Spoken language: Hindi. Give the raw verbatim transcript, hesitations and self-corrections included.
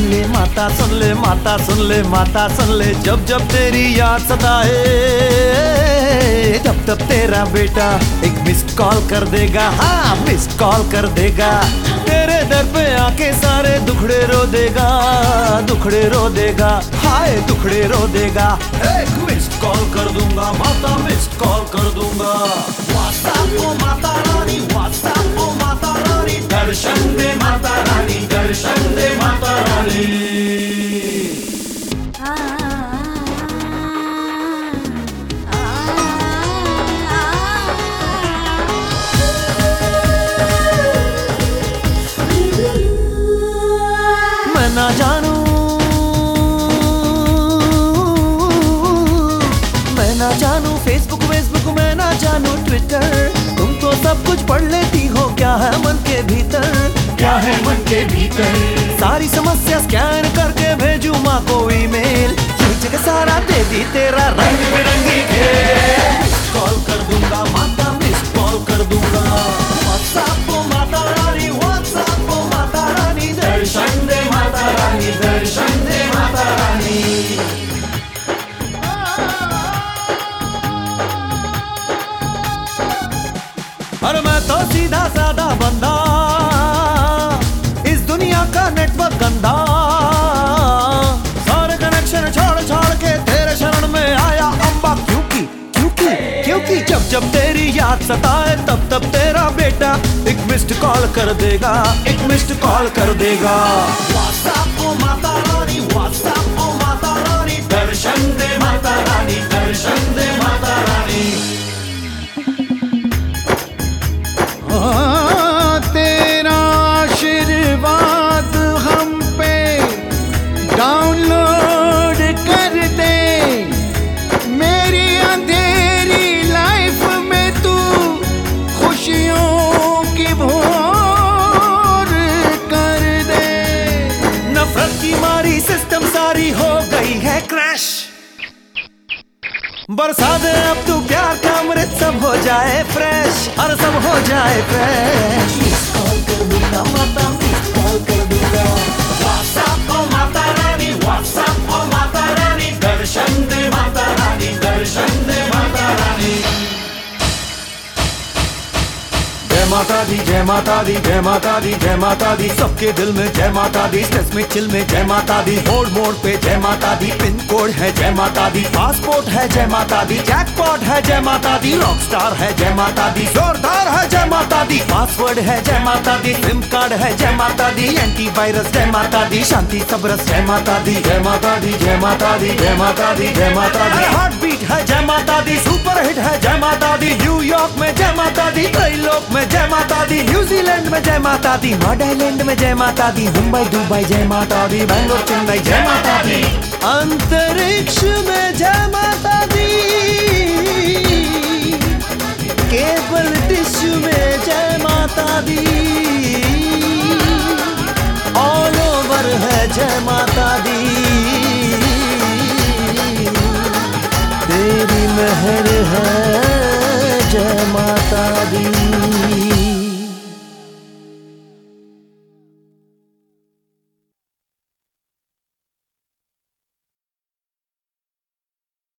ले माता सुन ले माता सुन ले माता सुन ले, जब जब तेरी याद सताए तब तब तेरा बेटा एक मिस्ड कॉल कर देगा। हाँ मिस्ड कॉल कर देगा, तेरे दर पे आके सारे दुखड़े रो देगा, दुखड़े रो देगा, हाय दुखड़े रो देगा। एक मिस्ड कॉल कर दूंगा माता, मिस्ड कॉल कर दूंगा। व्हाट्सएप को माता रानी, व्हाट्सएप को माता रानी, दर्शन दे माता रानी, दर्शन दे माता रानी। मैं ना जानू, मैं ना जानू फेसबुक फेसबुक, मैं ना जानू ट्विटर, तुम तो सब कुछ पढ़ लेती हो, क्या है मन के भीतर, क्या है मन के भीतर। सारी समस्या स्कैन करके भेजू माँ को ईमेल, जगह सारा दे दी तेरा रंग बिरंगी खेल। मिस्ड कॉल कर दूंगा माता, मिस्ड कॉल कर दूंगा। व्हाट्सएप को माता रानी, व्हाट्सएप को माता रानी, दर्शन दे माता रानी, दर्शन दे माता रानी। और मैं तो सीधा साधा बंदा, इस दुनिया का नेटवर्क गंदा, सारे कनेक्शन छोड़ छोड़ के तेरे शरण में आया अम्बा। क्योंकि क्योंकि क्योंकि जब जब तेरी याद सताए तब तब तेरा बेटा एक मिस्ड कॉल कर देगा, एक मिस्ड कॉल कर देगा। व्हाट्सएप को माता रानी, व्हाट्सएप को माता रानी, दर्शन दे माता रानी, दर्शन दे माता रानी। तेरा आशीर्वाद हम पे डाउनलोड कर दे, मेरी अंधेरी लाइफ में तू खुशियों की भोर कर दे। नफरत की मारी सिस्टम सारी हो गई है क्रैश, बरसा दे अब तू प्यार का अमृत, सब हो जाए फ्रेश, और सब हो जाए फ्रेश। मिस्ड कॉल कर दूंगा माता, मिस्ड कॉल कर दूंगा। व्हाट्सएप को माता रानी, व्हाट्सएप को माता रानी, दर्शन दे माता रानी, दर्शन दे माता रानी। जय माता दी, जय माता दी, जय माता दी, जय माता दी, सबके दिल में जय माता दी, स्ट्रेस में चिल में जय माता दी, मोड़ मोड़ पे जय माता दी, पिन कोड है जय माता दी, पासपोर्ट है जय माता दी, जैकपॉट है जय माता दी, रॉक स्टार है जय माता दी, जोरदार है जय माता दी, पासवर्ड है जय माता दी, सिम कार्ड है जय माता दी, एंटीवायरस जय माता दी, शांति सबरस जय माता दी, जय माता दी, जय माता दी, जय माता दी, जय माता दी। हार्ट बीट है जय माता दी, सुपर हिट है जय माता दी, न्यूयॉर्क में जय माता दी, त्रैलोक में जय माता दी, न्यूजीलैंड में जय माता दी, नागालैंड में जय माता दी, मुंबई दुबई जय माता दी, बैंगलोर चेन्नई जय माता दी, अंतरिक्ष में जय माता दी, केबल डिश में जय माता दी, ऑल ओवर है जय माता दी। तेरी मेहर